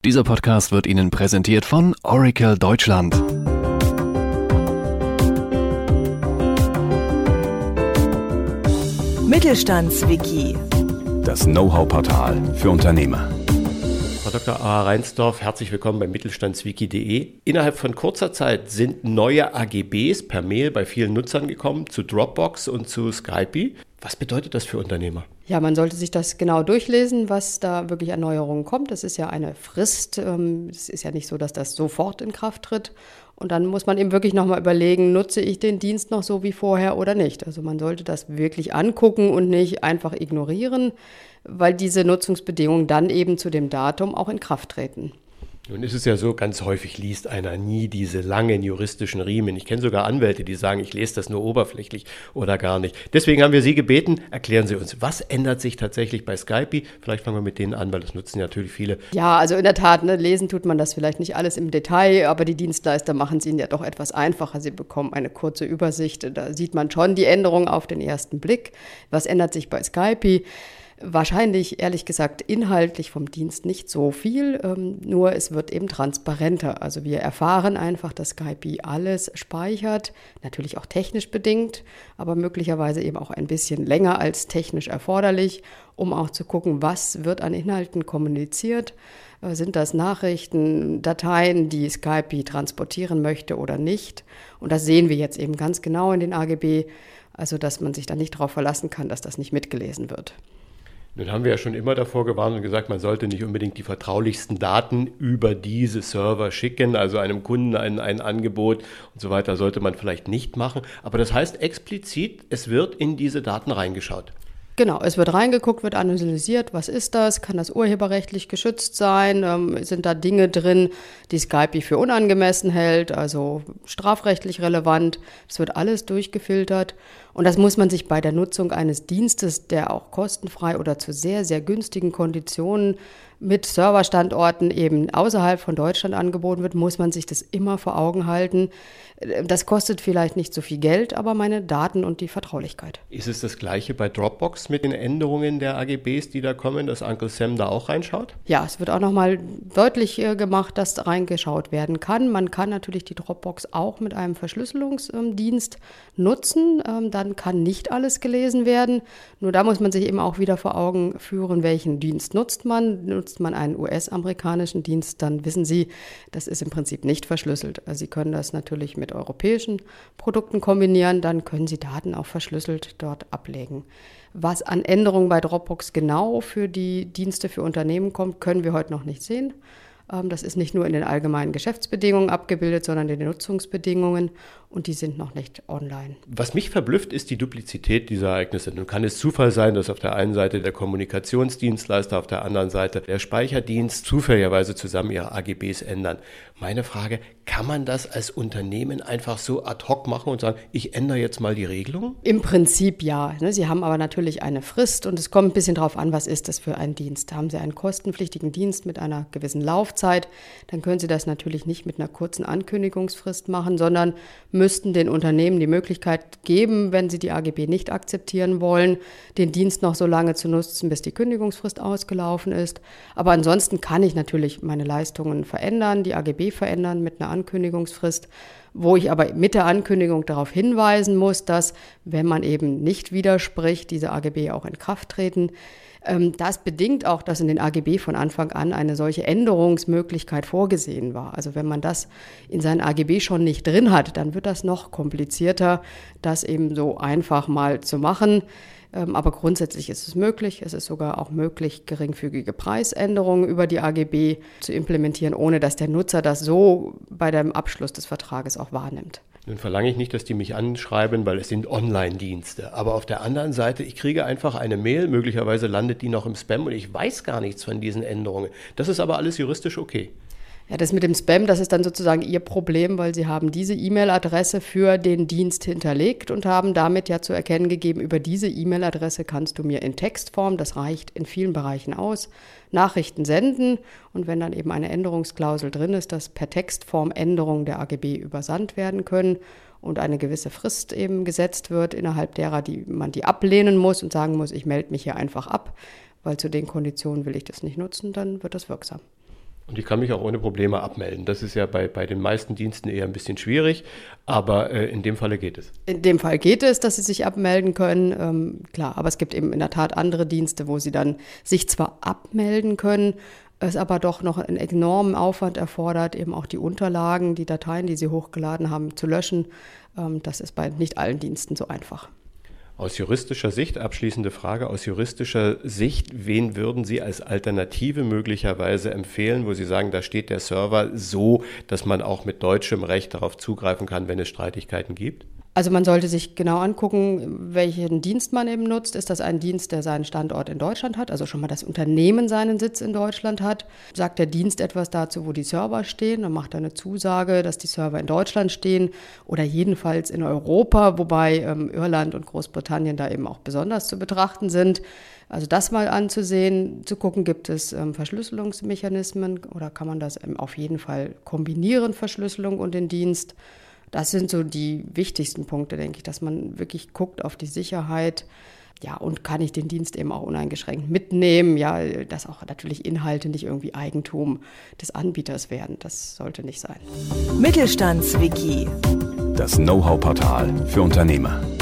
Dieser Podcast wird Ihnen präsentiert von Oracle Deutschland. Mittelstandswiki. Das Know-how-Portal für Unternehmer. Frau Dr. A. Reinsdorf, herzlich willkommen bei mittelstandswiki.de. Innerhalb von kurzer Zeit sind neue AGBs per Mail bei vielen Nutzern gekommen zu Dropbox und zu Skype. Was bedeutet das für Unternehmer? Ja, man sollte sich das genau durchlesen, was da wirklich an Neuerungen kommt. Das ist ja eine Frist. Es ist ja nicht so, dass das sofort in Kraft tritt. Und dann muss man eben wirklich nochmal überlegen, nutze ich den Dienst noch so wie vorher oder nicht. Also man sollte das wirklich angucken und nicht einfach ignorieren, weil diese Nutzungsbedingungen dann eben zu dem Datum auch in Kraft treten. Nun ist es ja so, ganz häufig liest einer nie diese langen juristischen Riemen. Ich kenne sogar Anwälte, die sagen, ich lese das nur oberflächlich oder gar nicht. Deswegen haben wir Sie gebeten, erklären Sie uns, was ändert sich tatsächlich bei Skype? Vielleicht fangen wir mit denen an, weil das nutzen ja natürlich viele. Ja, also in der Tat, lesen tut man das vielleicht nicht alles im Detail, aber die Dienstleister machen es Ihnen ja doch etwas einfacher. Sie bekommen eine kurze Übersicht, da sieht man schon die Änderungen auf den ersten Blick. Was ändert sich bei Skype? Wahrscheinlich, ehrlich gesagt, inhaltlich vom Dienst nicht so viel, nur es wird eben transparenter. Also wir erfahren einfach, dass Skype alles speichert, natürlich auch technisch bedingt, aber möglicherweise eben auch ein bisschen länger als technisch erforderlich, um auch zu gucken, was wird an Inhalten kommuniziert. Sind das Nachrichten, Dateien, die Skype transportieren möchte oder nicht? Und das sehen wir jetzt eben ganz genau in den AGB, also dass man sich da nicht darauf verlassen kann, dass das nicht mitgelesen wird. Nun haben wir ja schon immer davor gewarnt und gesagt, man sollte nicht unbedingt die vertraulichsten Daten über diese Server schicken, also einem Kunden ein Angebot und so weiter sollte man vielleicht nicht machen. Aber das heißt explizit, es wird in diese Daten reingeschaut. Genau, es wird reingeguckt, wird analysiert, was ist das, kann das urheberrechtlich geschützt sein, sind da Dinge drin, die Skype für unangemessen hält, also strafrechtlich relevant, es wird alles durchgefiltert und das muss man sich bei der Nutzung eines Dienstes, der auch kostenfrei oder zu sehr, sehr günstigen Konditionen mit Serverstandorten eben außerhalb von Deutschland angeboten wird, muss man sich das immer vor Augen halten. Das kostet vielleicht nicht so viel Geld, aber meine Daten und die Vertraulichkeit. Ist es das Gleiche bei Dropbox mit den Änderungen der AGBs, die da kommen, dass Uncle Sam da auch reinschaut? Ja, es wird auch nochmal deutlich gemacht, dass reingeschaut werden kann. Man kann natürlich die Dropbox auch mit einem Verschlüsselungsdienst nutzen. Dann kann nicht alles gelesen werden. Nur da muss man sich eben auch wieder vor Augen führen, welchen Dienst nutzt man. Nutzt man einen US-amerikanischen Dienst, dann wissen Sie, das ist im Prinzip nicht verschlüsselt. Also Sie können das natürlich mit europäischen Produkten kombinieren, dann können Sie Daten auch verschlüsselt dort ablegen. Was an Änderungen bei Dropbox genau für die Dienste für Unternehmen kommt, können wir heute noch nicht sehen. Das ist nicht nur in den allgemeinen Geschäftsbedingungen abgebildet, sondern in den Nutzungsbedingungen und die sind noch nicht online. Was mich verblüfft, ist die Duplizität dieser Ereignisse. Nun kann es Zufall sein, dass auf der einen Seite der Kommunikationsdienstleister, auf der anderen Seite der Speicherdienst zufälligerweise zusammen ihre AGBs ändern. Meine Frage, kann man das als Unternehmen einfach so ad hoc machen und sagen, ich ändere jetzt mal die Regelung? Im Prinzip ja. Sie haben aber natürlich eine Frist und es kommt ein bisschen drauf an, was ist das für ein Dienst. Haben Sie einen kostenpflichtigen Dienst mit einer gewissen Laufzeit, dann können Sie das natürlich nicht mit einer kurzen Ankündigungsfrist machen, sondern müssten den Unternehmen die Möglichkeit geben, wenn sie die AGB nicht akzeptieren wollen, den Dienst noch so lange zu nutzen, bis die Kündigungsfrist ausgelaufen ist. Aber ansonsten kann ich natürlich meine Leistungen verändern, die AGB verändern mit einer Ankündigungsfrist, wo ich aber mit der Ankündigung darauf hinweisen muss, dass, wenn man eben nicht widerspricht, diese AGB auch in Kraft treten. Das bedingt auch, dass in den AGB von Anfang an eine solche Änderungsmöglichkeit vorgesehen war. Also wenn man das in seinen AGB schon nicht drin hat, dann wird das noch komplizierter, das eben so einfach mal zu machen. Aber grundsätzlich ist es möglich. Es ist sogar auch möglich, geringfügige Preisänderungen über die AGB zu implementieren, ohne dass der Nutzer das so bei dem Abschluss des Vertrages auch wahrnimmt. Nun verlange ich nicht, dass die mich anschreiben, weil es sind Online-Dienste. Aber auf der anderen Seite, ich kriege einfach eine Mail, möglicherweise landet die noch im Spam und ich weiß gar nichts von diesen Änderungen. Das ist aber alles juristisch okay. Ja, das mit dem Spam, das ist dann sozusagen Ihr Problem, weil Sie haben diese E-Mail-Adresse für den Dienst hinterlegt und haben damit ja zu erkennen gegeben, über diese E-Mail-Adresse kannst du mir in Textform, das reicht in vielen Bereichen aus, Nachrichten senden und wenn dann eben eine Änderungsklausel drin ist, dass per Textform Änderungen der AGB übersandt werden können und eine gewisse Frist eben gesetzt wird, innerhalb derer man die ablehnen muss und sagen muss, ich melde mich hier einfach ab, weil zu den Konditionen will ich das nicht nutzen, dann wird das wirksam. Und ich kann mich auch ohne Probleme abmelden. Das ist ja bei den meisten Diensten eher ein bisschen schwierig, aber in dem Falle geht es. In dem Fall geht es, dass Sie sich abmelden können, klar. Aber es gibt eben in der Tat andere Dienste, wo Sie dann sich zwar abmelden können, es aber doch noch einen enormen Aufwand erfordert, eben auch die Unterlagen, die Dateien, die Sie hochgeladen haben, zu löschen. Das ist bei nicht allen Diensten so einfach. Aus juristischer Sicht, abschließende Frage, aus juristischer Sicht, wen würden Sie als Alternative möglicherweise empfehlen, wo Sie sagen, da steht der Server so, dass man auch mit deutschem Recht darauf zugreifen kann, wenn es Streitigkeiten gibt? Also man sollte sich genau angucken, welchen Dienst man eben nutzt. Ist das ein Dienst, der seinen Standort in Deutschland hat, also schon mal das Unternehmen seinen Sitz in Deutschland hat? Sagt der Dienst etwas dazu, wo die Server stehen? Dann macht er eine Zusage, dass die Server in Deutschland stehen oder jedenfalls in Europa, wobei Irland und Großbritannien da eben auch besonders zu betrachten sind. Also das mal anzusehen, zu gucken, gibt es Verschlüsselungsmechanismen oder kann man das auf jeden Fall kombinieren, Verschlüsselung und den Dienst? Das sind so die wichtigsten Punkte, denke ich, dass man wirklich guckt auf die Sicherheit. Ja, und kann ich den Dienst eben auch uneingeschränkt mitnehmen? Ja, dass auch natürlich Inhalte nicht irgendwie Eigentum des Anbieters werden. Das sollte nicht sein. Mittelstandswiki. Das Know-how-Portal für Unternehmer.